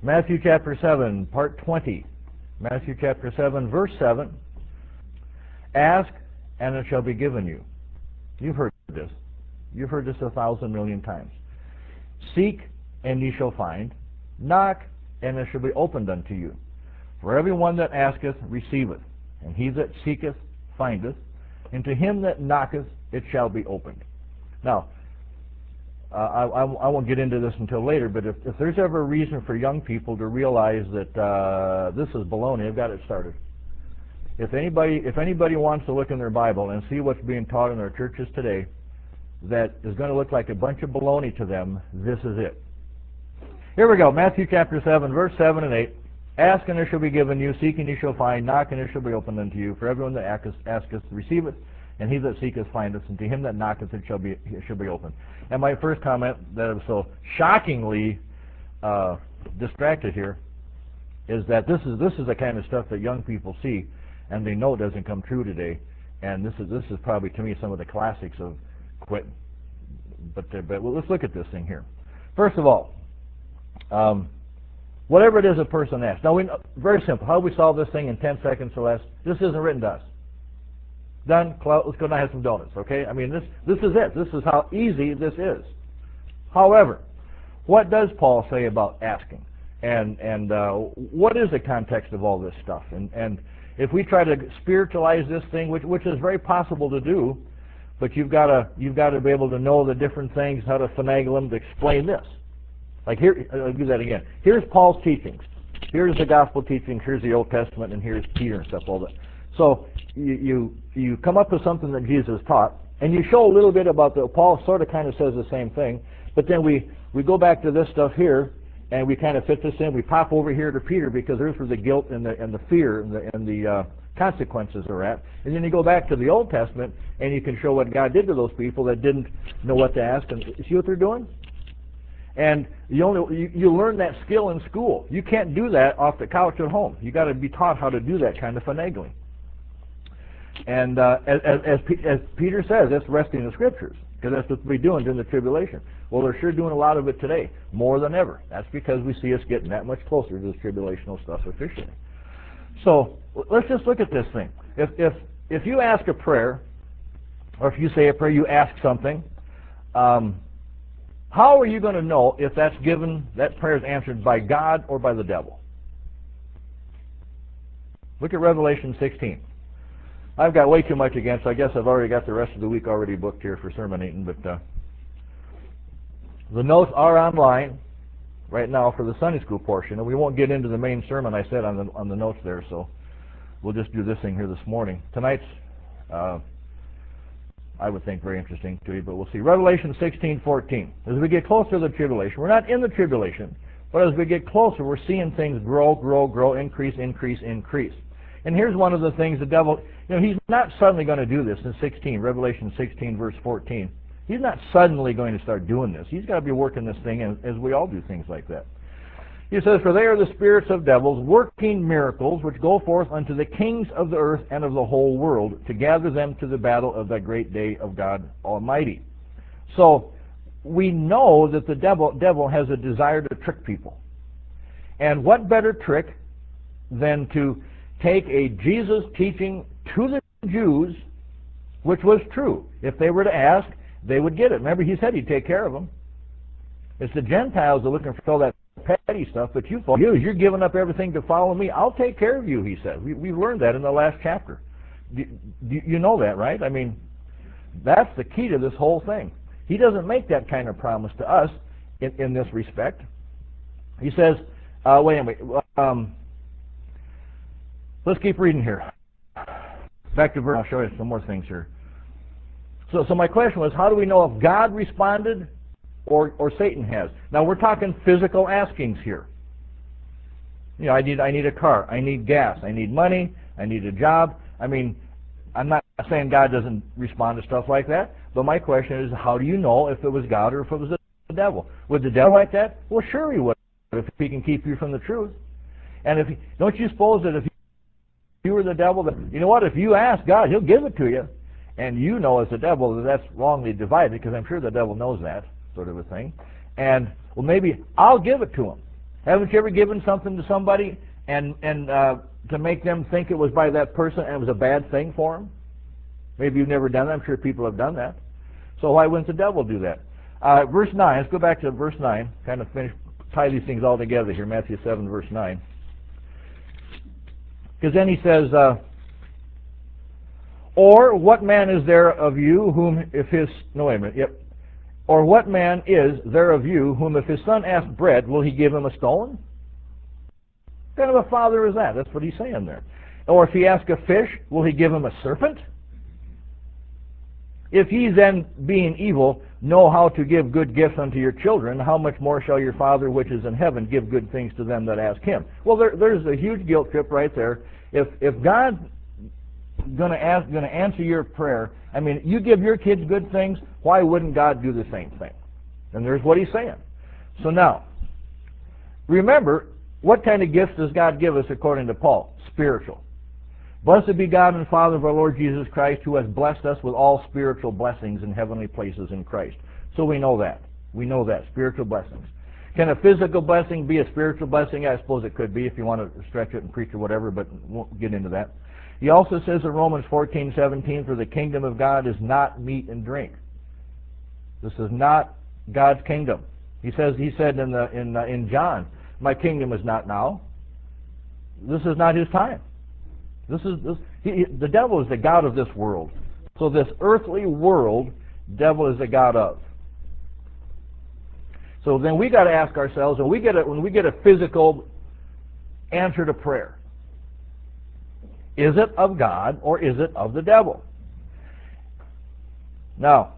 Matthew chapter 7, part 20. Matthew chapter 7, verse 7. Ask, and it shall be given you. You've heard this. You've heard this 1,000,000,000 times. Seek, and ye shall find. Knock, and it shall be opened unto you. For everyone that asketh receiveth, and he that seeketh findeth, and to him that knocketh it shall be opened. Now, I won't get into this until later, but if there's ever a reason for young people to realize that this is baloney, I've got it started. If anybody wants to look in their Bible and see what's being taught in our churches today that is going to look like a bunch of baloney to them, this is it. Here we go, Matthew chapter 7, verse 7 and 8. Ask, and it shall be given you. Seek, and ye shall find. Knock, and it shall be opened unto you. For everyone that asketh receiveth, and he that seeketh findeth, and to him that knocketh it shall be opened. And my first comment that was so shockingly distracted here is that this is the kind of stuff that young people see, and they know it doesn't come true today. And this is probably, to me, some of the classics of quitting. But let's look at this thing here. First of all, whatever it is a person asks. Now, very simple. How do we solve this thing in 10 seconds or less? This isn't written to us. Done. Let's go now have some donuts, okay? I mean, this is it. This is how easy this is. However, what does Paul say about asking? And what is the context of all this stuff? And if we try to spiritualize this thing, which is very possible to do, but you've got to be able to know the different things, how to finagle them to explain this. Like here, I'll do that again. Here's Paul's teachings. Here's the gospel teachings. Here's the Old Testament, and here's Peter and stuff. All that. So you come up with something that Jesus taught, and you show a little bit about Paul sort of kind of says the same thing, but then we go back to this stuff here, and we kind of fit this in. We pop over here to Peter because there's where the guilt and the fear and the consequences are at. And then you go back to the Old Testament, and you can show what God did to those people that didn't know what to ask. And see what they're doing? And you learn that skill in school. You can't do that off the couch at home. You got to be taught how to do that kind of finagling. And as Peter says, that's resting in the Scriptures, because that's what we're doing during the tribulation. Well, they're sure doing a lot of it today, more than ever. That's because we see us getting that much closer to this tribulational stuff officially. So let's just look at this thing. If you ask a prayer, or if you say a prayer, you ask something. How are you going to know if that prayer is answered by God or by the devil? Look at Revelation 16. I've got way too much again, so I guess I've already got the rest of the week already booked here for sermonating, but the notes are online right now for the Sunday school portion, and we won't get into the main sermon I said on the notes there, so we'll just do this thing here this morning. Tonight's I would think very interesting to you, but we'll see. Revelation 16:14. As we get closer to the tribulation, we're not in the tribulation, but as we get closer, we're seeing things grow, increase. And here's one of the things the devil, he's not suddenly going to do this in Revelation 16, verse 14. He's not suddenly going to start doing this. He's got to be working this thing as we all do things like that. He says, for they are the spirits of devils, working miracles, which go forth unto the kings of the earth and of the whole world, to gather them to the battle of that great day of God Almighty. So, we know that the devil has a desire to trick people. And what better trick than to take a Jesus teaching to the Jews, which was true. If they were to ask, they would get it. Remember, he said he'd take care of them. It's the Gentiles that are looking for all that petty stuff, but you're giving up everything to follow me. I'll take care of you, he said. We've learned that in the last chapter. You know that, right? I mean, that's the key to this whole thing. He doesn't make that kind of promise to us in this respect. He says, let's keep reading here. Back to verse. I'll show you some more things here. So my question was, how do we know if God responded or Satan has? Now we're talking physical askings here. I need a car, I need gas, I need money, I need a job. I mean, I'm not saying God doesn't respond to stuff like that, but my question is, how do you know if it was God or if it was the devil? Would the devil like that? Well, sure he would, if he can keep you from the truth. And don't you suppose that if you were the devil, that if you ask God, he'll give it to you, and you know as the devil that that's wrongly divided, because I'm sure the devil knows that sort of a thing. And well, maybe I'll give it to him. Haven't you ever given something to somebody and to make them think it was by that person and it was a bad thing for them? Maybe you've never done that. I'm sure people have done that. So why wouldn't the devil do that? Verse 9, let's go back to verse 9, kind of tie these things all together here, Matthew 7, verse 9. Because then he says, or what man is there of you whom if his, no wait a minute, yep. Or what man is there of you whom if his son asks bread, will he give him a stone? What kind of a father is that? That's what he's saying there. Or if he asks a fish, will he give him a serpent? If ye then, being evil, know how to give good gifts unto your children, how much more shall your Father which is in heaven give good things to them that ask him? Well, there's a huge guilt trip right there. If God's going to answer your prayer, I mean, you give your kids good things, why wouldn't God do the same thing? And there's what he's saying. So now, remember, what kind of gifts does God give us according to Paul? Spiritual. Blessed be God and Father of our Lord Jesus Christ, who has blessed us with all spiritual blessings in heavenly places in Christ. So we know that. We know that, spiritual blessings. Can a physical blessing be a spiritual blessing? I suppose it could be if you want to stretch it and preach or whatever, but won't get into that. He also says in Romans 14:17, for the kingdom of God is not meat and drink. This is not God's kingdom. He said in John, my kingdom is not now. This is not his time. The devil is the god of this world. So this earthly world, devil is the god of. So then we got to ask ourselves, when we get a physical answer to prayer, is it of God or is it of the devil? Now,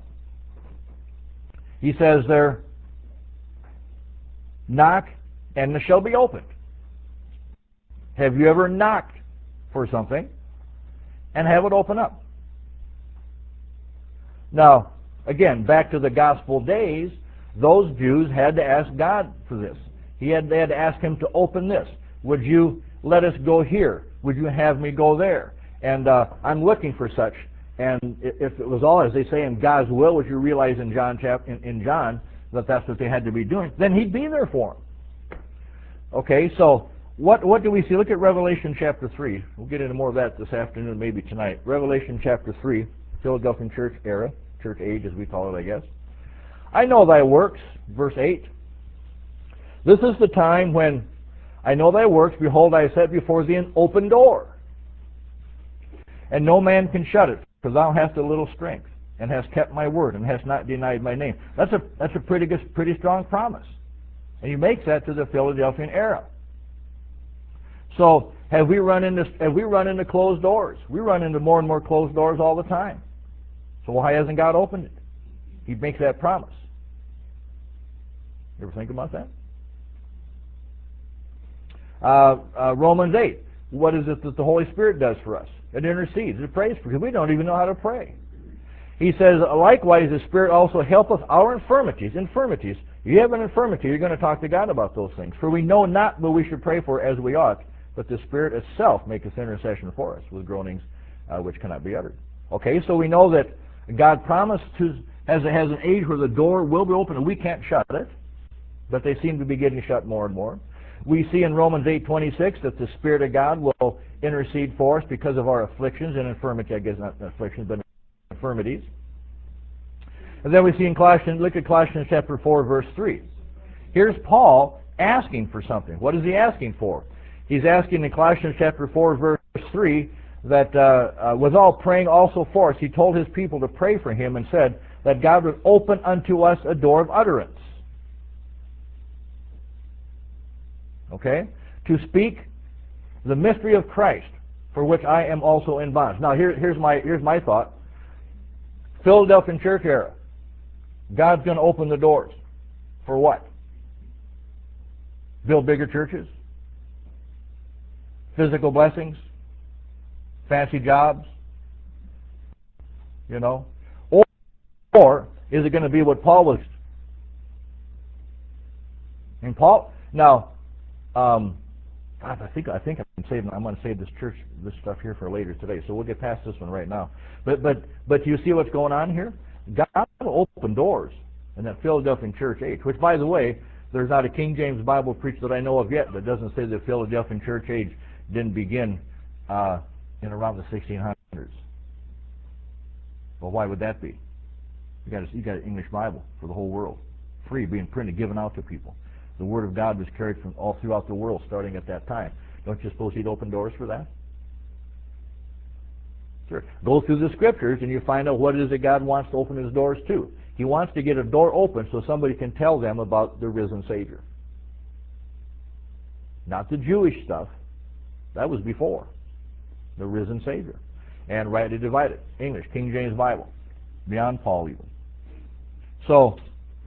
he says there, knock and it shall be opened. Have you ever knocked for something and have it open up? Now, again, back to the gospel days, those Jews had to ask God for this. They had to ask him to open this. Would you let us go here? Would you have me go there? And I'm looking for such. And if it was all, as they say, in God's will, which you realize in John that that's what they had to be doing, then he'd be there for them. Okay, so what do we see? Look at Revelation chapter 3. We'll get into more of that this afternoon, maybe tonight. Revelation chapter 3, Philadelphian church era, church age as we call it, I guess. I know thy works, verse 8. This is the time when I know thy works. Behold, I set before thee an open door, and no man can shut it, for thou hast a little strength, and hast kept my word, and hast not denied my name. That's a pretty strong promise. And he makes that to the Philadelphian era. So have we run into closed doors? We run into more and more closed doors all the time. So why hasn't God opened it? He makes that promise. You ever think about that? Romans 8. What is it that the Holy Spirit does for us? It intercedes. It prays for us. We don't even know how to pray. He says, likewise, the Spirit also helpeth our infirmities. Infirmities. You have an infirmity, you're going to talk to God about those things. For we know not what we should pray for as we ought, but the Spirit itself maketh intercession for us with groanings which cannot be uttered. Okay, so we know that God promised has an age where the door will be open and we can't shut it, but they seem to be getting shut more and more. We see in Romans 8:26 that the Spirit of God will intercede for us because of our afflictions and infirmity, I guess not afflictions, but infirmities. And then we see in Colossians, look at Colossians chapter 4, verse 3. Here's Paul asking for something. What is he asking for? He's asking in Colossians chapter 4, verse 3, that withal praying also for us, he told his people to pray for him and said that God would open unto us a door of utterance. Okay? To speak the mystery of Christ, for which I am also in bonds. Now here's my thought. Philadelphian church era. God's going to open the doors. For what? Build bigger churches? Physical blessings? Fancy jobs? You know? Or is it going to be what Paul was? And Paul, now, God, I think I'm going to save this stuff here for later today. So we'll get past this one right now. But you see what's going on here? God will open doors in that Philadelphian church age. Which, by the way, There's not a King James Bible preacher that I know of yet that doesn't say the Philadelphian church age didn't begin in around the 1600s. Well, why would that be? You got an English Bible for the whole world, free, being printed, given out to people. The Word of God was carried from all throughout the world, starting at that time. Don't you suppose He'd open doors for that? Sure. Go through the Scriptures and you find out what it is that God wants to open His doors to. He wants to get a door open so somebody can tell them about the risen Savior. Not the Jewish stuff. That was before. The risen Savior. And rightly divided. English, King James Bible. Beyond Paul even. So,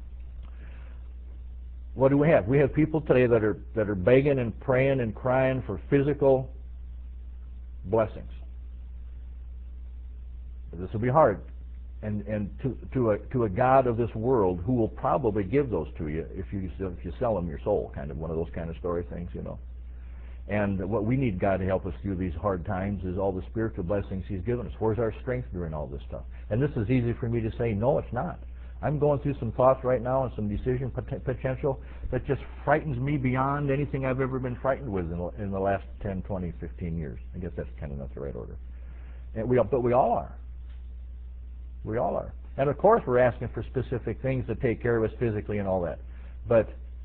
what do we have? We have people today that are begging and praying and crying for physical blessings. This will be hard. And to a God of this world who will probably give those to you if you sell Him your soul, kind of one of those kind of story things, you know. And what we need God to help us through these hard times is all the spiritual blessings He's given us. Where's our strength during all this stuff? And this is easy for me to say, no, it's not. I'm going through some thoughts right now and some decision potential that just frightens me beyond anything I've ever been frightened with in the last 10, 20, 15 years. I guess that's kind of not the right order. But we all are. We all are. And of course we're asking for specific things to take care of us physically and all that. But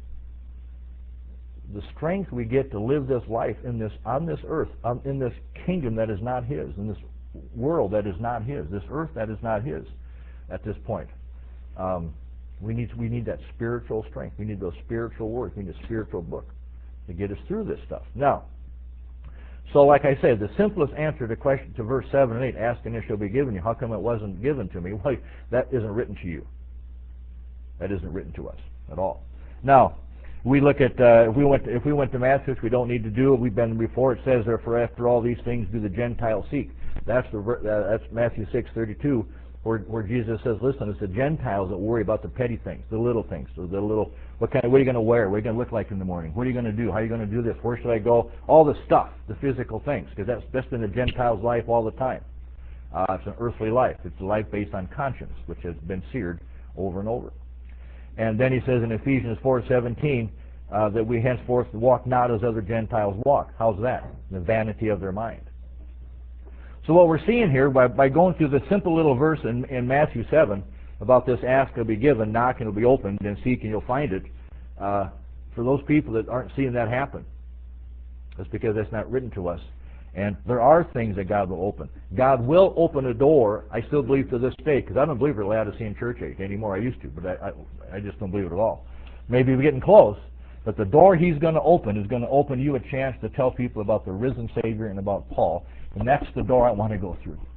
the strength we get to live this life on this earth, in this kingdom that is not His, in this world that is not His, this earth that is not His at this point. We need that spiritual strength. We need those spiritual words. We need a spiritual book to get us through this stuff. Now, so like I said, the simplest answer to verse 7 and 8, ask and it shall be given you. How come it wasn't given to me? Well, that isn't written to you. That isn't written to us at all. Now, we look at if we went to Matthew, which we don't need to do. We've been before. It says, therefore, after all these things, do the Gentiles seek. That's Matthew 6:32, where Jesus says, listen, it's the Gentiles that worry about the petty things, the little things, so the little what are you going to wear? What are you going to look like in the morning? What are you going to do? How are you going to do this? Where should I go? All the stuff, the physical things, because that's been the Gentiles' life all the time. It's an earthly life. It's a life based on conscience, which has been seared over and over. And then he says in Ephesians 4:17 that we henceforth walk not as other Gentiles walk. How's that? The vanity of their mind. So what we're seeing here, by going through the simple little verse in Matthew 7 about this ask will be given, knock and it'll be opened, and seek and you'll find it, for those people that aren't seeing that happen, that's because that's not written to us. And there are things that God will open. God will open a door, I still believe to this day, because I don't believe we're Laodicean church age anymore. I used to, but I just don't believe it at all. Maybe we're getting close, but the door He's going to open is going to open you a chance to tell people about the risen Savior and about Paul, and that's the door I want to go through.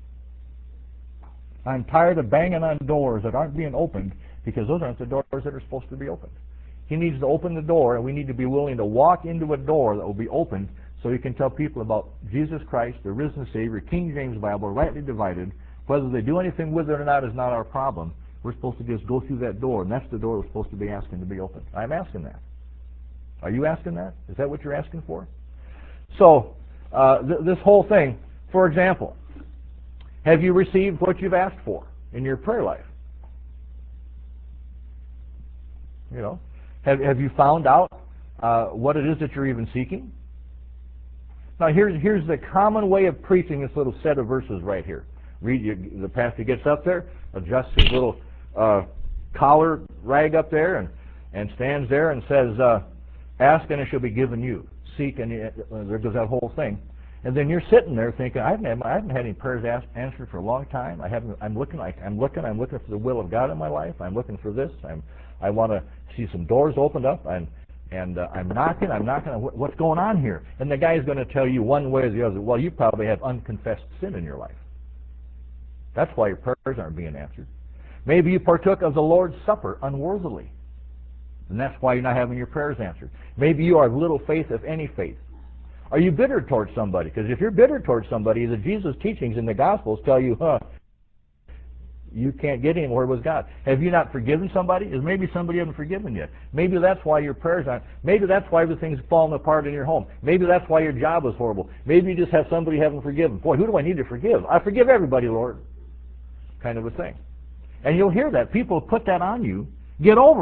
I'm tired of banging on doors that aren't being opened because those aren't the doors that are supposed to be opened. He needs to open the door, and we need to be willing to walk into a door that will be opened so He can tell people about Jesus Christ, the risen Savior, King James Bible, rightly divided. Whether they do anything with it or not is not our problem. We're supposed to just go through that door, and that's the door we're supposed to be asking to be opened. I'm asking that. Are you asking that? Is that what you're asking for? So, this whole thing, for example, have you received what you've asked for in your prayer life? You know, have you found out what it is that you're even seeking? Now, here's the common way of preaching this little set of verses right here. The pastor gets up there, adjusts his little collar rag up there, and stands there and says, ask and it shall be given you. Seek and there goes that whole thing. And then you're sitting there thinking, I haven't had any prayers answered for a long time. I'm looking for the will of God in my life. I'm looking for this. I want to see some doors opened up. And I'm knocking. What's going on here? And the guy's going to tell you one way or the other, well, you probably have unconfessed sin in your life. That's why your prayers aren't being answered. Maybe you partook of the Lord's Supper unworthily, and that's why you're not having your prayers answered. Maybe you are of little faith, if any faith. Are you bitter towards somebody? Because if you're bitter towards somebody, the Jesus teachings in the Gospels tell you, you can't get anywhere with God. Have you not forgiven somebody? Is maybe somebody you haven't forgiven yet? Maybe that's why your prayers aren't. Maybe that's why everything's falling apart in your home. Maybe that's why your job is horrible. Maybe you just have somebody you haven't forgiven. Boy, who do I need to forgive? I forgive everybody, Lord. Kind of a thing. And you'll hear that. People put that on you. Get over it.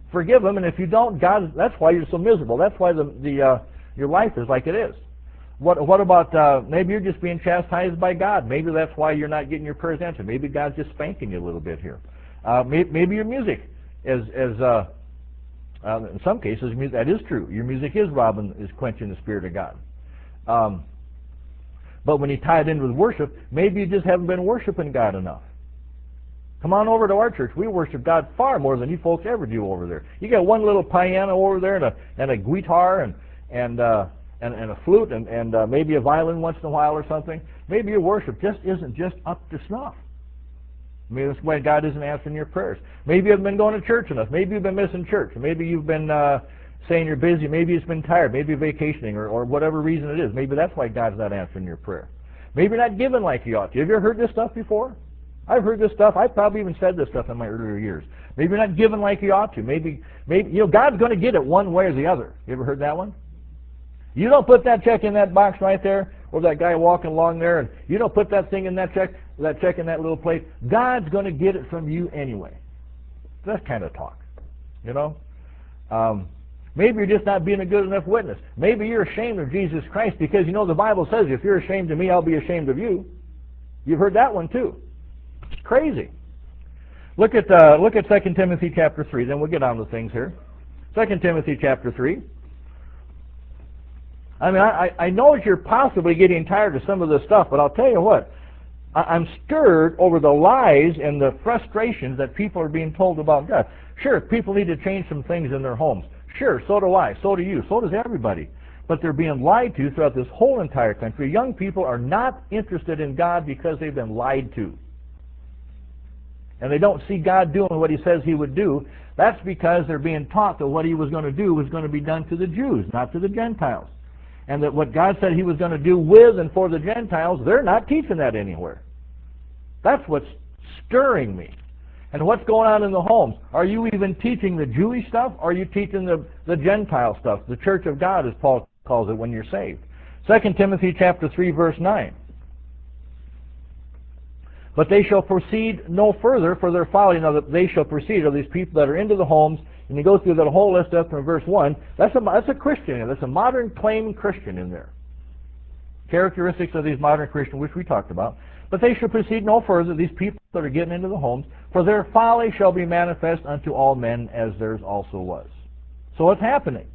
forgive them, and if you don't, God, that's why you're so miserable. That's why your life is like it is. What about maybe you're just being chastised by God? Maybe that's why you're not getting your prayers answered. Maybe God's just spanking you a little bit here. Maybe your music is in some cases that is true. Your music is quenching the Spirit of God. But when you tie it in with worship, maybe you just haven't been worshiping God enough. Come on over to our church. We worship God far more than you folks ever do over there. You got one little piano over there and a guitar and a flute and maybe a violin once in a while or something. Maybe your worship just isn't just up to snuff. Maybe that's why God isn't answering your prayers. Maybe you haven't been going to church enough. Maybe you've been missing church. Maybe you've been saying you're busy. Maybe you've been tired. Maybe you're vacationing or whatever reason it is. Maybe that's why God's not answering your prayer. Maybe you're not giving like you ought to. Have you ever heard this stuff before? I've heard this stuff. I've probably even said this stuff in my earlier years. Maybe you're not giving like you ought to. Maybe God's going to get it one way or the other. You ever heard that one? You don't put that check in that box right there, or that guy walking along there, and you don't put that thing in that check in that little plate. God's going to get it from you anyway. That kind of talk, you know. Maybe you're just not being a good enough witness. Maybe you're ashamed of Jesus Christ because the Bible says, if you're ashamed of me, I'll be ashamed of you. You've heard that one too. It's crazy. Look at 2 Timothy chapter 3. Then we'll get on to things here. 2 Timothy chapter 3. I mean, I know that you're possibly getting tired of some of this stuff, but I'll tell you what. I'm stirred over the lies and the frustrations that people are being told about God. Sure, people need to change some things in their homes. Sure, so do I. So do you. So does everybody. But they're being lied to throughout this whole entire country. Young people are not interested in God because they've been lied to. And they don't see God doing what He says He would do. That's because they're being taught that what He was going to do was going to be done to the Jews, not to the Gentiles. And that what God said He was going to do with and for the Gentiles, they're not teaching that anywhere. That's what's stirring me. And what's going on in the homes? Are you even teaching the Jewish stuff, or are you teaching the Gentile stuff, the church of God, as Paul calls it, when you're saved? 2 Timothy chapter 3, verse 9. But they shall proceed no further for their folly. Now, that they shall proceed are these people that are into the homes, and you go through that whole list up from verse 1. That's a Christian. That's a modern claim Christian in there. Characteristics of these modern Christians, which we talked about. But they shall proceed no further, these people that are getting into the homes, for their folly shall be manifest unto all men, as theirs also was. So what's happening?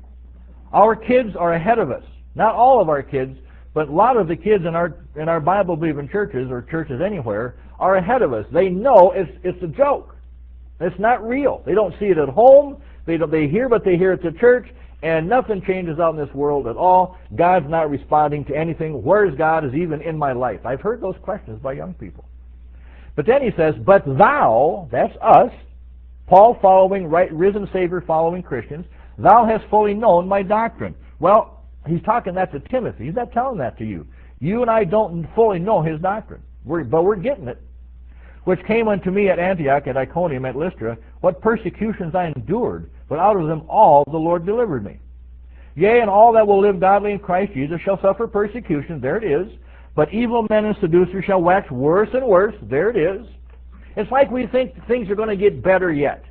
Our kids are ahead of us. Not all of our kids, but a lot of the kids in our Bible-believing churches, or churches anywhere, are ahead of us. They know it's a joke. It's not real. They don't see it at home. They hear what they hear at the church, and nothing changes out in this world at all. God's not responding to anything. Where's God is even in my life? I've heard those questions by young people. But then he says, but thou, that's us, Paul following, risen Savior following Christians, thou hast fully known my doctrine. Well, he's talking that to Timothy. He's not telling that to you. You and I don't fully know his doctrine, but we're getting it. Which came unto me at Antioch, at Iconium, at Lystra, what persecutions I endured, but out of them all the Lord delivered me. Yea, and all that will live godly in Christ Jesus shall suffer persecution. There it is. But evil men and seducers shall wax worse and worse. There it is. It's like we think things are going to get better yet.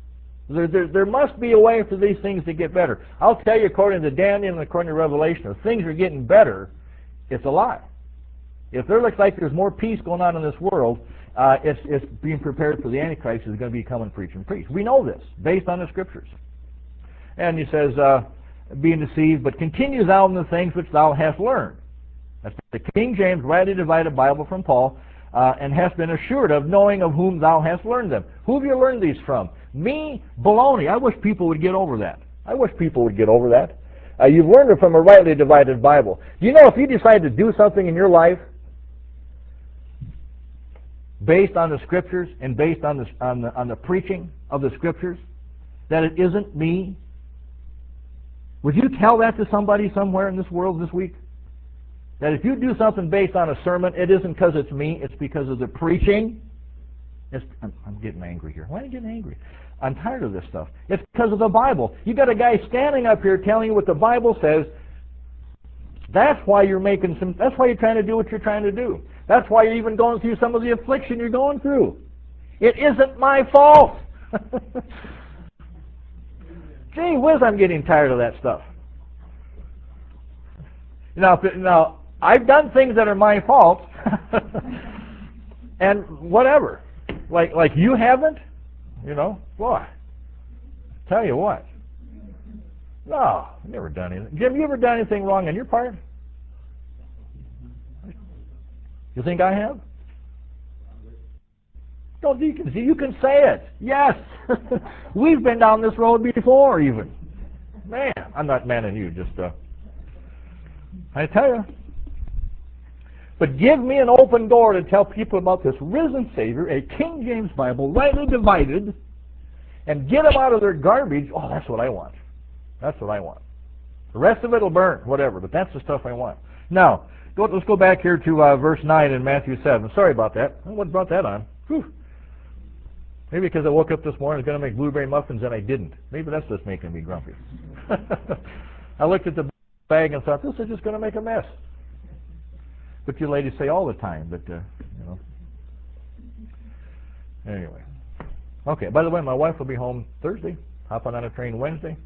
There must be a way for these things to get better. I'll tell you, according to Daniel and according to Revelation, if things are getting better, it's a lie. If there looks like there's more peace going on in this world, it's being prepared for the Antichrist who's going to be coming preaching priest. We know this based on the Scriptures. And he says, being deceived, but continue thou in the things which thou hast learned. That's the King James rightly divided Bible from Paul, and hast been assured of, knowing of whom thou hast learned them. Who have you learned these from? Me? Baloney. I wish people would get over that. I wish people would get over that. You've learned it from a rightly divided Bible. Do you know if you decide to do something in your life based on the Scriptures and based on the preaching of the Scriptures, that it isn't me? Would you tell that to somebody somewhere in this world this week? That if you do something based on a sermon, it isn't because it's me, it's because of the preaching? I'm getting angry here. Why are you getting angry? I'm tired of this stuff. It's because of the Bible. You got a guy standing up here telling you what the Bible says. That's why you're that's why you're trying to do what you're trying to do. That's why you're even going through some of the affliction you're going through. It isn't my fault. Gee whiz, I'm getting tired of that stuff. Now, I've done things that are my fault, and whatever. Like you haven't, boy. Tell you what. No, I've never done anything. Jim, you ever done anything wrong on your part? You think I have? No, you can say it. Yes. We've been down this road before, even. Man, I'm not manning you, just, I tell you. But give me an open door to tell people about this risen Savior, a King James Bible, rightly divided, and get them out of their garbage. Oh, that's what I want. That's what I want. The rest of it will burn, whatever, but that's the stuff I want. Now, let's go back here to verse 9 in Matthew 7. Sorry about that. What brought that on? Whew. Maybe because I woke up this morning and was going to make blueberry muffins and I didn't. Maybe that's just making me grumpy. I looked at the bag and thought, this is just going to make a mess. But you ladies say all the time, but, Anyway. Okay, by the way, my wife will be home Thursday, hopping on a train Wednesday.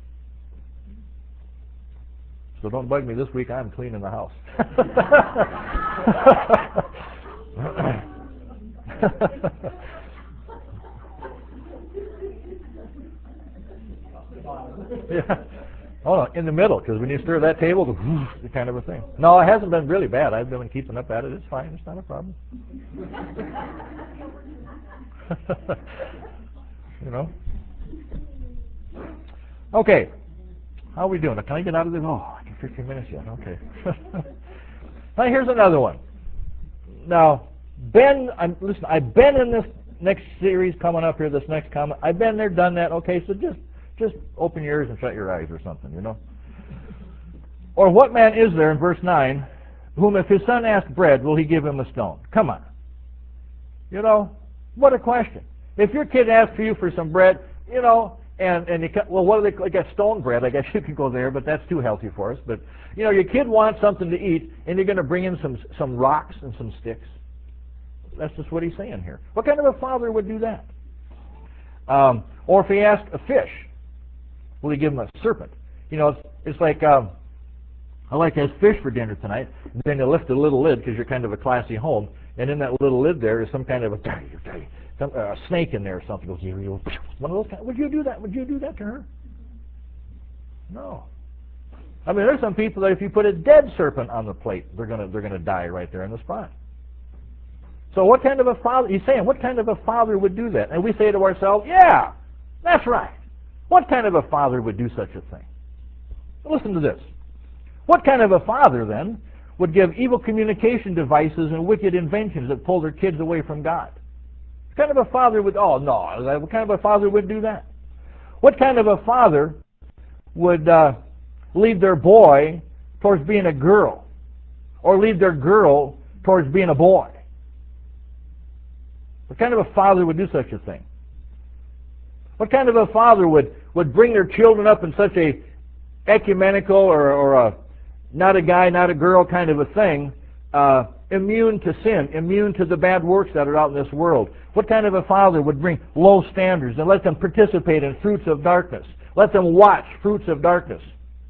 So don't bug me this week, I'm cleaning the house. Yeah. Oh, no, in the middle, because when you stir that table, the kind of a thing. No, it hasn't been really bad. I've been keeping up at it. It's fine. It's not a problem. Okay. How are we doing? Can I get out of this? Oh, I can 15 minutes yet. Okay. Now, here's another one. Now, listen, I've been in this next series coming up here, this next comment. I've been there, done that. Okay, so just open your ears and shut your eyes or something, Or what man is there in verse 9, whom if his son asks bread, will he give him a stone? Come on. What a question. If your kid asks for you for some bread, and you what do they got stone bread? I guess you could go there, but that's too healthy for us. But your kid wants something to eat, and you're going to bring him some rocks and some sticks. That's just what he's saying here. What kind of a father would do that? Or if he asked a fish, will he give him a serpent? It's like I like to have fish for dinner tonight. And then you lift a little lid because you're kind of a classy home, and in that little lid there is some kind of a snake in there or something. One of those kind. Would you do that? Would you do that to her? No. I mean, there's some people that if you put a dead serpent on the plate, they're gonna die right there on the spot. So what kind of a father? He's saying, what kind of a father would do that? And we say to ourselves, yeah, that's right. What kind of a father would do such a thing? Listen to this. What kind of a father, then, would give evil communication devices and wicked inventions that pull their kids away from God? What kind of a father would, what kind of a father would do that? What kind of a father would lead their boy towards being a girl, or lead their girl towards being a boy? What kind of a father would do such a thing? What kind of a father would bring their children up in such a ecumenical or a not a guy, not a girl kind of a thing, immune to sin, immune to the bad works that are out in this world? What kind of a father would bring low standards and let them participate in fruits of darkness? Let them watch fruits of darkness?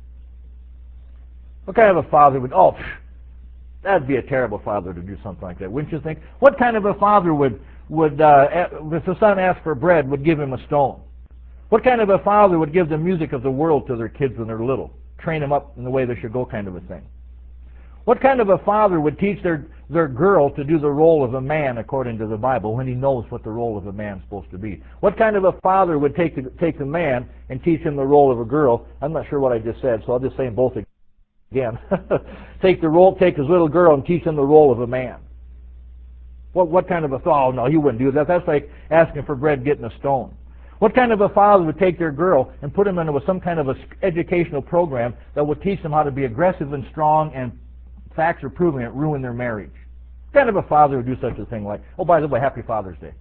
What kind of a father would, that'd be a terrible father to do something like that, wouldn't you think? What kind of a father would if the son asked for bread, would give him a stone? What kind of a father would give the music of the world to their kids when they're little? Train them up in the way they should go, kind of a thing. What kind of a father would teach their girl to do the role of a man according to the Bible when he knows what the role of a man's supposed to be? What kind of a father would take the man and teach him the role of a girl? I'm not sure what I just said, so I'll just say them both again. Take his little girl and teach him the role of a man. What kind of a thought? Oh, no, he wouldn't do that. That's like asking for bread, getting a stone. What kind of a father would take their girl and put them into some kind of a educational program that would teach them how to be aggressive and strong, and facts are proving it ruin their marriage? What kind of a father would do such a thing like, oh, by the way, Happy Father's Day?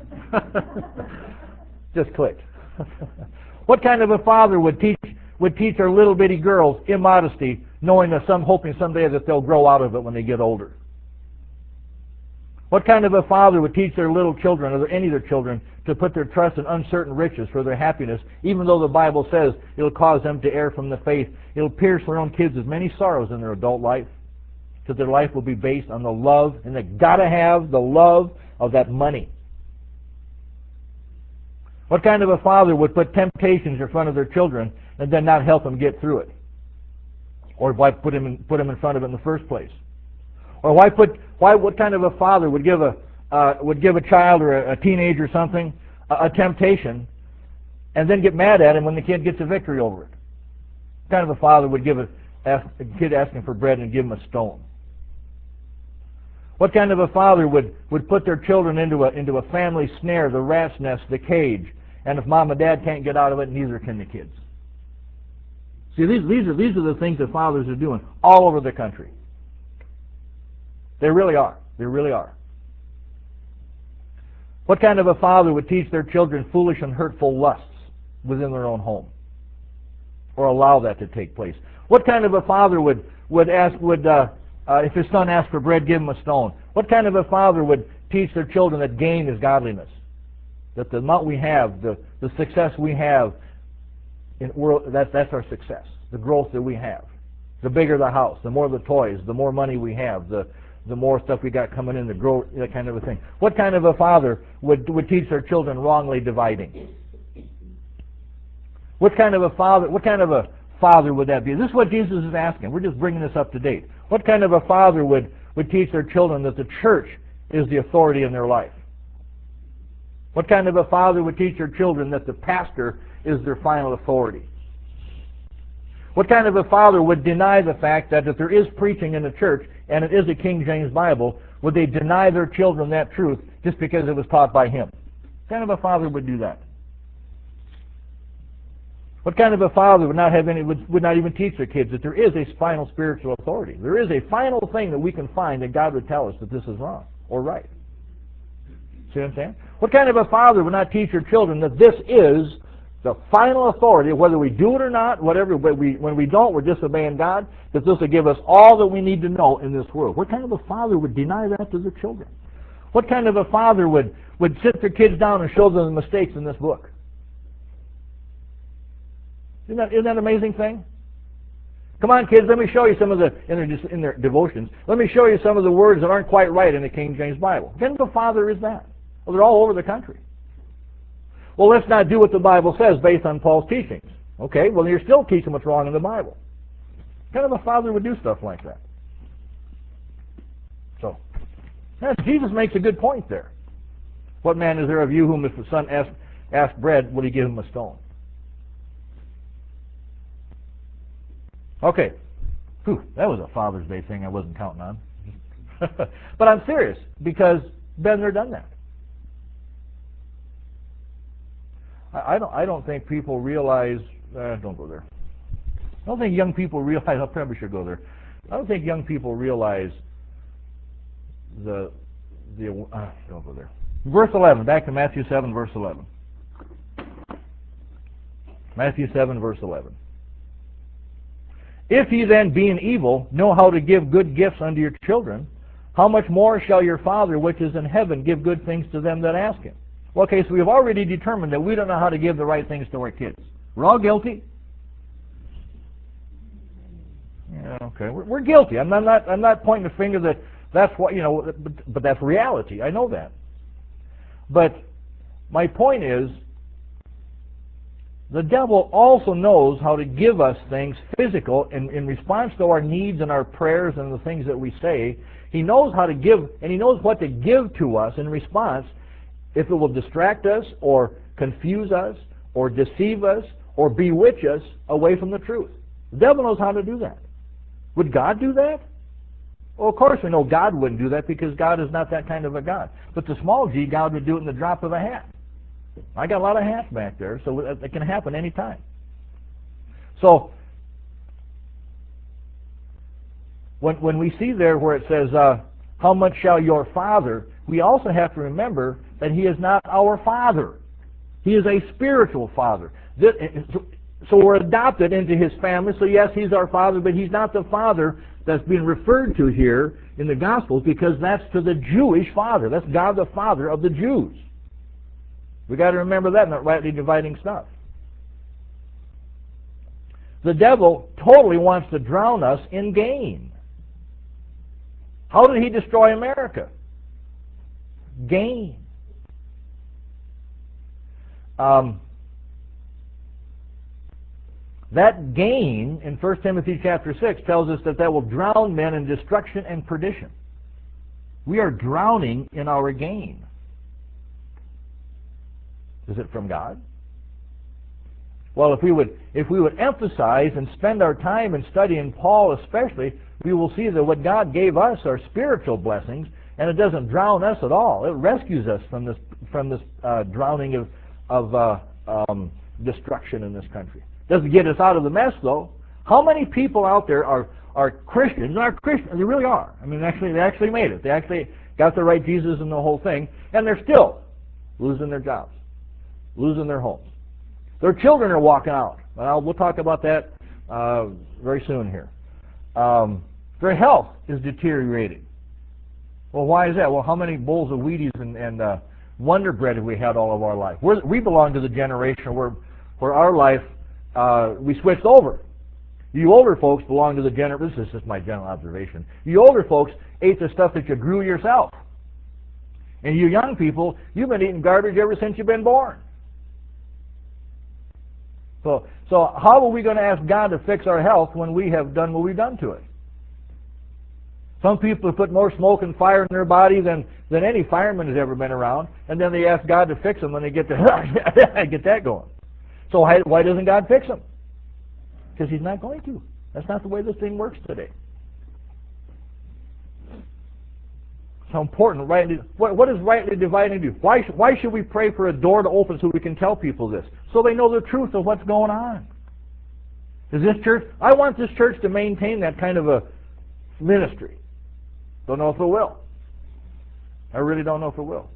Just clicked. What kind of a father would teach our little bitty girls immodesty, knowing that hoping someday that they'll grow out of it when they get older? What kind of a father would teach their little children, or any of their children, to put their trust in uncertain riches for their happiness, even though the Bible says it'll cause them to err from the faith? It'll pierce their own kids with many sorrows in their adult life, because their life will be based on the love, and they gotta have the love of that money. What kind of a father would put temptations in front of their children and then not help them get through it? Or why put them in front of it in the first place? Or what kind of a father would give a child or a teenager or something a temptation and then get mad at him when the kid gets a victory over it? What kind of a father would give a kid asking for bread and give him a stone? What kind of a father would put their children into a family snare, the rat's nest, the cage, and if mom and dad can't get out of it, neither can the kids? See, these are the things that fathers are doing all over the country. They really are. They really are. What kind of a father would teach their children foolish and hurtful lusts within their own home, or allow that to take place? What kind of a father would if his son asked for bread, give him a stone? What kind of a father would teach their children that gain is godliness? That the amount we have, the success we have, that's our success. The growth that we have. The bigger the house, the more the toys, the more money we have, the more stuff we got coming in to grow, that kind of a thing. What kind of a father would teach their children wrongly dividing? What kind of a father would that be? This is what Jesus is asking. We're just bringing this up to date. What kind of a father would teach their children that the church is the authority in their life? What kind of a father would teach their children that the pastor is their final authority? What kind of a father would deny the fact that if there is preaching in the church, and it is a King James Bible, would they deny their children that truth just because it was taught by him? What kind of a father would do that? What kind of a father would not even teach their kids that there is a final spiritual authority? There is a final thing that we can find that God would tell us that this is wrong or right. See what I'm saying? What kind of a father would not teach their children that this is the final authority, whether we do it or not, whatever, when we don't, we're disobeying God, that this will give us all that we need to know in this world? What kind of a father would deny that to their children? What kind of a father would sit their kids down and show them the mistakes in this book? Isn't that an amazing thing? Come on, kids, let me show you some of in their devotions, let me show you some of the words that aren't quite right in the King James Bible. What kind of a father is that? Well, they're all over the country. Well, let's not do what the Bible says based on Paul's teachings. Okay, well, you're still teaching what's wrong in the Bible. What kind of a father would do stuff like that? So, Jesus makes a good point there. What man is there of you whom if the son asked bread, will he give him a stone? Okay. Whew, that was a Father's Day thing I wasn't counting on. But I'm serious, because been there, done that. I don't think people realize. Don't go there. I don't think young people realize. I probably should go there. I don't think young people realize don't go there. Verse 11. Back to Matthew 7, verse 11. Matthew 7, verse 11. If ye then, being evil, know how to give good gifts unto your children, how much more shall your Father which is in heaven give good things to them that ask him? Well, okay, so we've already determined that we don't know how to give the right things to our kids. We're all guilty. Yeah, okay, we're guilty. I'm not pointing the finger that's what, but that's reality. I know that. But my point is, the devil also knows how to give us things physical in response to our needs and our prayers and the things that we say. He knows how to give, and he knows what to give to us in response, if it will distract us or confuse us or deceive us or bewitch us away from the truth. The devil knows how to do that. Would God do that? Well, of course we know God wouldn't do that, because God is not that kind of a God. But the small g, God would do it in the drop of a hat. I got a lot of hats back there, so it can happen anytime. So, when we see there where it says, how much shall your Father, we also have to remember that he is not our Father. He is a spiritual Father. So we're adopted into his family, so yes, he's our Father, but he's not the Father that's being referred to here in the Gospels, because that's to the Jewish Father. That's God the Father of the Jews. We got to remember that, not rightly dividing stuff. The devil totally wants to drown us in gain. How did he destroy America? Gain. That gain in 1 Timothy chapter 6 tells us that will drown men in destruction and perdition. We are drowning in our gain. Is it from God? Well, if we would emphasize and spend our time in studying Paul especially, we will see that what God gave us are spiritual blessings, and it doesn't drown us at all. It rescues us from this drowning of destruction in this country. Doesn't get us out of the mess, though. How many people out there are Christians? Are Christians? They really are. I mean, they actually made it. They actually got the right Jesus and the whole thing, and they're still losing their jobs, losing their homes. Their children are walking out. Well, we'll talk about that very soon here. Their health is deteriorating. Well, why is that? Well, how many bowls of Wheaties and Wonder Bread have we had all of our life? We belong to the generation where our life, we switched over. You older folks belong to the generation, this is just my general observation, you older folks ate the stuff that you grew yourself. And you young people, you've been eating garbage ever since you've been born. So how are we going to ask God to fix our health when we have done what we've done to it? Some people have put more smoke and fire in their body than any fireman has ever been around, and then they ask God to fix them when they get get that going. So why doesn't God fix them? Because He's not going to. That's not the way this thing works today. So important. What does rightly dividing do? Why should we pray for a door to open so we can tell people this? So they know the truth of what's going on. Is this church? I want this church to maintain that kind of a ministry. Don't know if it will. I really don't know if it will.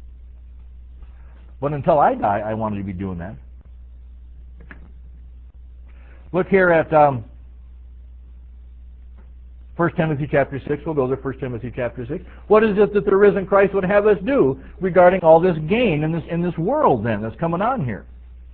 But until I die, I want to be doing that. Look here at 1 Timothy chapter 6. We'll go to 1 Timothy chapter 6. What is it that the risen Christ would have us do regarding all this gain in this world then that's coming on here?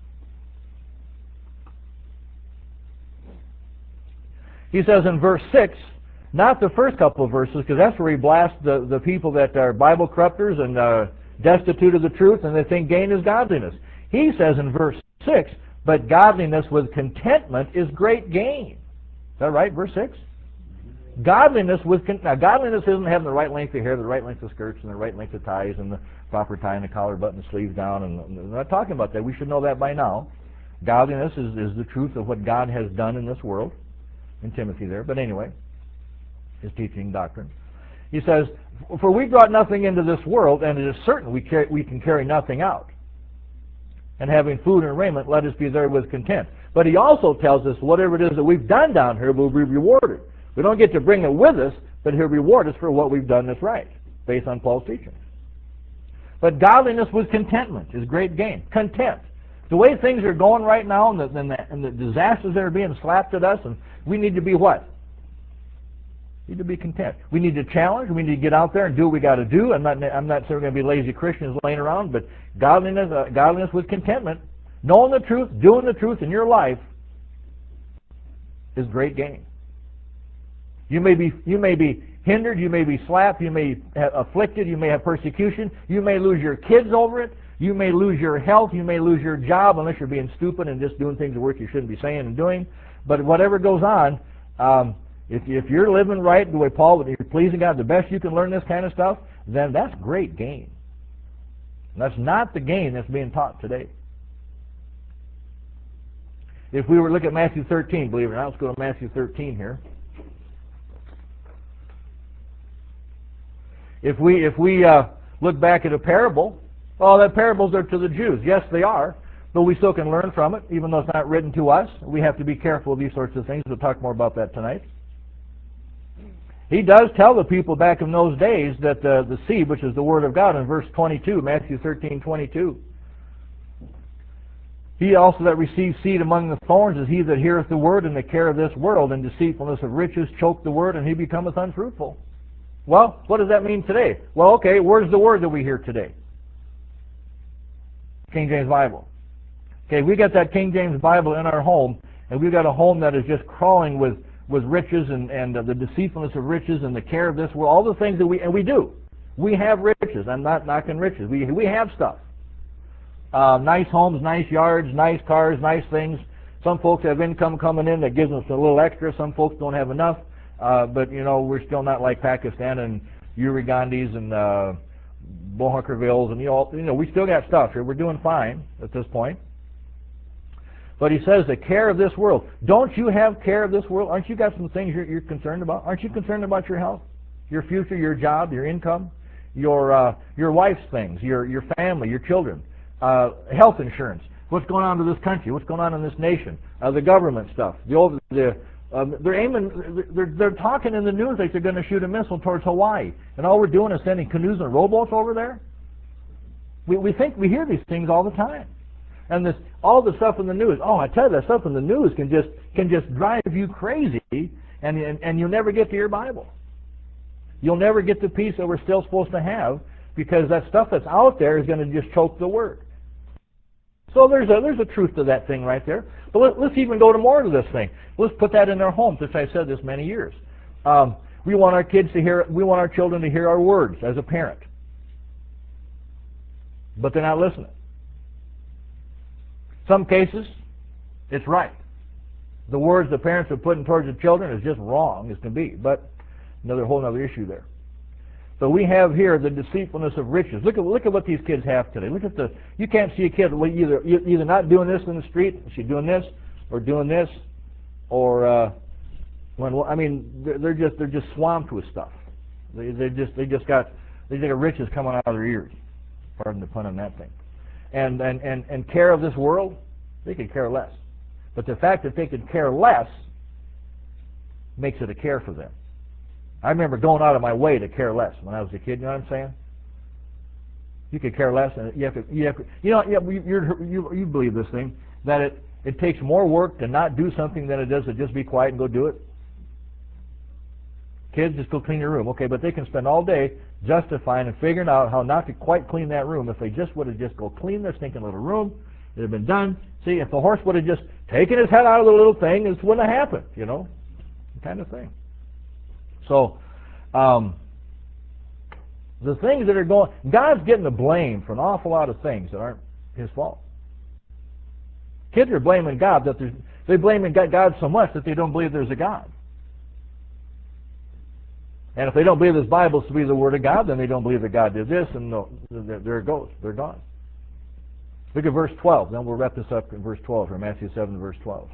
He says in verse 6, not the first couple of verses, because that's where he blasts the people that are Bible corrupters and destitute of the truth, and they think gain is godliness. He says in verse 6, but godliness with contentment is great gain. Is that right, verse 6? Godliness with godliness isn't having the right length of hair, the right length of skirts, and the right length of ties, and the proper tie and the collar button, the sleeves down. And I'm not talking about that. We should know that by now. Godliness is the truth of what God has done in this world. In Timothy there. But anyway, his teaching doctrine. He says, for we brought nothing into this world, and it is certain we can carry nothing out. And having food and raiment, let us be therewith content. But he also tells us whatever it is that we've done down here will be rewarded. We don't get to bring it with us, but he'll reward us for what we've done that's right, based on Paul's teaching. But godliness with contentment is great gain. Content. The way things are going right now, and the disasters that are being slapped at us, and we need to be what? We need to be content. We need to challenge. We need to get out there and do what we got to do. I'm not saying we're going to be lazy Christians laying around, but godliness with contentment, knowing the truth, doing the truth in your life is great gain. You may be hindered, you may be slapped, you may be afflicted, you may have persecution, you may lose your kids over it, you may lose your health, you may lose your job unless you're being stupid and just doing things at work you shouldn't be saying and doing. But whatever goes on, if you're living right the way Paul would, you're pleasing God the best you can learn this kind of stuff, then that's great gain. And that's not the gain that's being taught today. If we were to look at Matthew 13, believe it or not, let's go to Matthew 13 here. If we look back at a parable, well, the parables are to the Jews. Yes, they are, but we still can learn from it, even though it's not written to us. We have to be careful of these sorts of things. We'll talk more about that tonight. He does tell the people back in those days that the seed, which is the Word of God, in verse 22, Matthew 13:22. He also that receives seed among the thorns is he that heareth the word, and the care of this world and deceitfulness of riches choke the word, and he becometh unfruitful. Well, what does that mean today? Well, okay, where's the word that we hear today? King James Bible. Okay, we got that King James Bible in our home, and we've got a home that is just crawling with riches and the deceitfulness of riches and the care of this world, all the things that we do. We have riches. I'm not knocking riches. We have stuff. Nice homes, nice yards, nice cars, nice things. Some folks have income coming in that gives us a little extra. Some folks don't have enough. But, you know, we're still not like Pakistan and Urugandis and Bohunkervilles. And, you know, we still got stuff here. We're doing fine at this point. But he says the care of this world. Don't you have care of this world? Aren't you got some things you're concerned about? Aren't you concerned about your health, your future, your job, your income, your wife's things, your family, your children, health insurance? What's going on to this country? What's going on in this nation? The government stuff. They're talking in the news like they're going to shoot a missile towards Hawaii, and all we're doing is sending canoes and rowboats over there. We think we hear these things all the time. And all the stuff in the news. Oh, I tell you, that stuff in the news can just drive you crazy, and you'll never get to your Bible. You'll never get the peace that we're still supposed to have, because that stuff that's out there is going to just choke the word. So there's a truth to that thing right there. But let's even go to more to this thing. Let's put that in their homes, which I've said this many years. We want our kids to hear. We want our children to hear our words as a parent, but they're not listening. Some cases, it's right. The words the parents are putting towards the children is just wrong as can be, but whole other issue there. So we have here the deceitfulness of riches. Look at what these kids have today. You can't see a kid either not doing this in the street, she's doing this, or doing this, or they're just swamped with stuff. They just got riches coming out of their ears. Pardon the pun on that thing. And care of this world, they could care less. But the fact that they could care less makes it a care for them. I remember going out of my way to care less when I was a kid. You know what I'm saying? You could care less, and you believe this thing, that it takes more work to not do something than it does to just be quiet and go do it. Kids, just go clean your room. Okay, but they can spend all day justifying and figuring out how not to quite clean that room. If they just would have just go clean their stinking little room, it would have been done. See, if the horse would have just taken his head out of the little thing, this wouldn't have happened, kind of thing. So, the things that are going, God's getting the blame for an awful lot of things that aren't His fault. Kids are blaming God they're blaming God so much that they don't believe there's a God. And if they don't believe this Bible to be the Word of God, then they don't believe that God did this, and there it goes. They're gone. Look at verse 12. Then we'll wrap this up in verse 12, or Matthew 7, verse 12.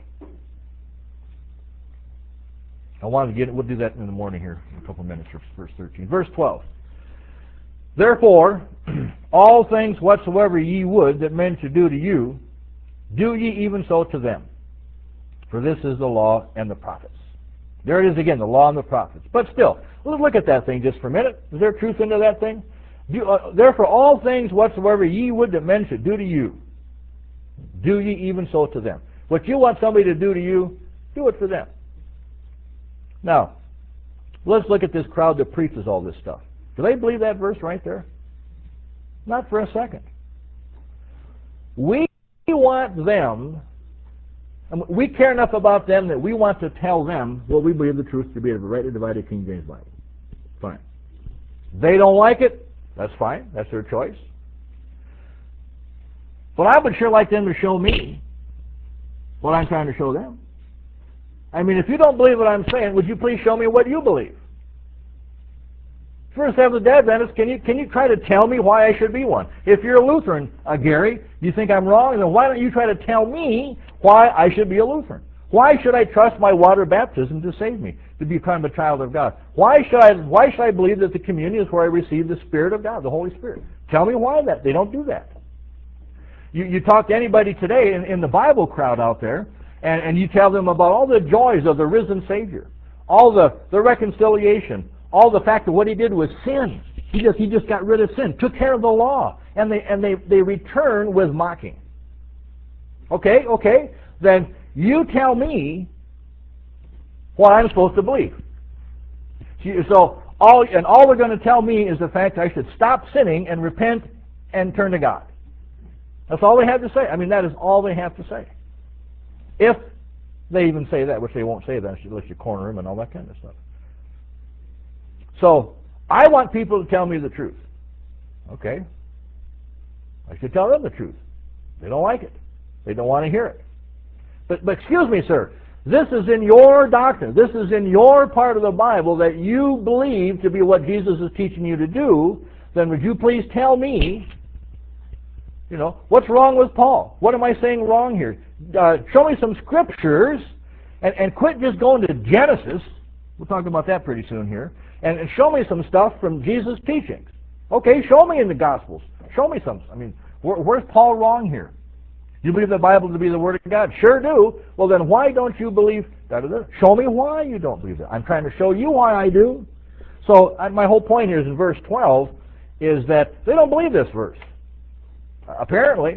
I wanted to get it. We'll do that in the morning here in a couple of minutes, verse 13. Verse 12. Therefore, all things whatsoever ye would that men should do to you, do ye even so to them. For this is the law and the prophets. There it is again, the law and the prophets. But still, let's look at that thing just for a minute. Is there truth into that thing? Therefore, all things whatsoever ye would that men should do to you, do ye even so to them. What you want somebody to do to you, do it for them. Now, let's look at this crowd that preaches all this stuff. Do they believe that verse right there? Not for a second. We want them, we care enough about them that we want to tell them what we believe the truth to be of the rightly divided King James Bible. Fine. They don't like it, that's fine. That's their choice. But I would sure like them to show me what I'm trying to show them. I mean, if you don't believe what I'm saying, would you please show me what you believe? First Seventh-day Adventist, can you try to tell me why I should be one? If you're a Lutheran, Gary, you think I'm wrong, then why don't you try to tell me why I should be a Lutheran? Why should I trust my water baptism to save me, to become a child of God? Why should I believe that the communion is where I receive the Spirit of God, the Holy Spirit? Tell me why that. They don't do that. You talk to anybody today in the Bible crowd out there, and you tell them about all the joys of the risen Savior, all the reconciliation, all the fact that what He did was sin. He just got rid of sin, took care of the law, and they return with mocking. Okay, then you tell me what I'm supposed to believe. So all they're going to tell me is the fact I should stop sinning and repent and turn to God. That's all they have to say. I mean, that is all they have to say. If they even say that, which they won't say that unless you corner them and all that kind of stuff. So I want people to tell me the truth. Okay? I should tell them the truth. They don't like it. They don't want to hear it. But excuse me, sir. This is in your doctrine. This is in your part of the Bible that you believe to be what Jesus is teaching you to do. Then would you please tell me, what's wrong with Paul? What am I saying wrong here? Show me some scriptures and quit just going to Genesis. We'll talk about that pretty soon here. And show me some stuff from Jesus' teachings. Okay, show me in the Gospels. Show me some. I mean, where's Paul wrong here? You believe the Bible to be the Word of God? Sure do. Well, then why don't you believe that? Show me why you don't believe that. I'm trying to show you why I do. So my whole point here is in verse 12 is that they don't believe this verse. Apparently.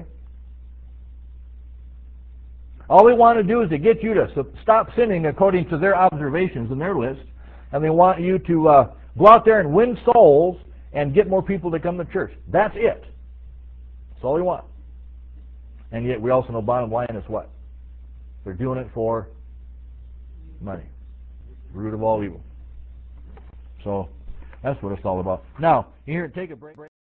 All they want to do is to get you to stop sinning according to their observations and their list. And they want you to go out there and win souls and get more people to come to church. That's it. That's all they want. And yet we also know bottom line is what? They're doing it for money. The root of all evil. So that's what it's all about. Now, here, take a break.